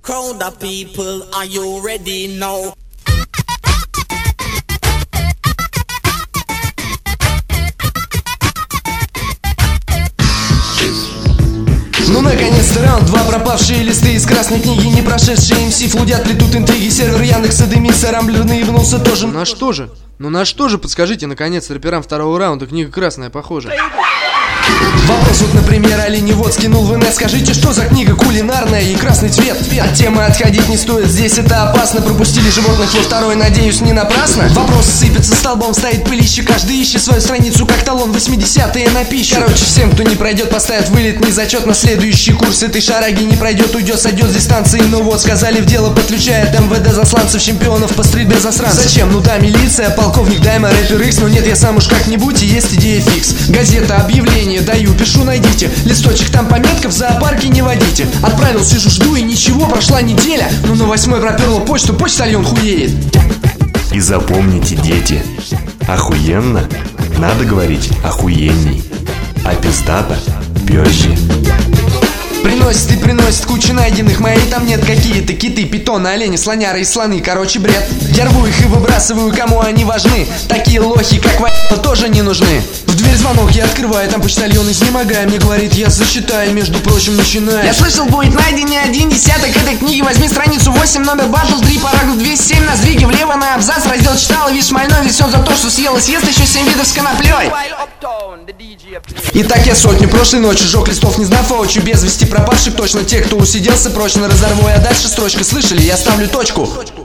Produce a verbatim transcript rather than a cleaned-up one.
Crowd of people, are you ready now? Ну наконец-то раунд два. Пропавшие листы из красной книги, не прошедшие эм си флудят, плетут интриги. Сервер Яндекса дымится, рамблер наебнулся тоже. На что же? Ну на что же, подскажите, наконец, рэперам второго раунда книга красная похожа. Вопрос вот, например, оленевод скинул в инет. Скажите, что за книга кулинарная и красный цвет? От темы отходить не стоит, здесь это опасно. Пропустили животных во второй, надеюсь, не напрасно. Вопрос сыпется столбом, стоит пылище. Каждый ищет свою страницу, как талон, восьмидесятые на пищу. Короче, всем, кто не пройдет, поставят вылет, не зачет. На следующий курс этой шараги не пройдет, уйдет, сойдет с дистанции. Ну вот, сказали, в дело подключает эм вэ дэ засланцев, чемпионов по стрельбе засранцев. Зачем? Ну да, милиция, полковник Дайма, рэпер Икс. Но нет, я сам уж как-нибудь, и есть идея фикс. Газета, объявление даю, пишу, найдите. Листочек, там пометка, в зоопарке не водите. Отправил, сижу, жду, и ничего, прошла неделя. Ну на восьмой проперла почту, почтальон хуеет. И запомните, дети, охуенно надо говорить охуенней, а пиздата пёще. Приносит и приносит кучу найденных, моей там нет. Какие-то киты, питоны, олени, слоняры и слоны. Короче, бред. Я рву их и выбрасываю, кому они важны. Такие лохи, как Ваня, тоже не нужны. В дверь звонок, я открываю, там почтальон, изнемогая, мне говорит, я зачитаю, между прочим, начинаю. Я слышал, будет найден не один десяток этой книги. Возьми страницу восемь, номер батл три, параграф двести семь. На сдвиге влево на абзац, раздел читал, видишь, мальной весел за то, что съел и съест еще семь видов с коноплей. Итак, я сотню прошлой ночи жег листов, не знав воочию, без вести пропавших точно. Те, кто усиделся прочно, разорву, а дальше строчка. Слышали, я ставлю точку.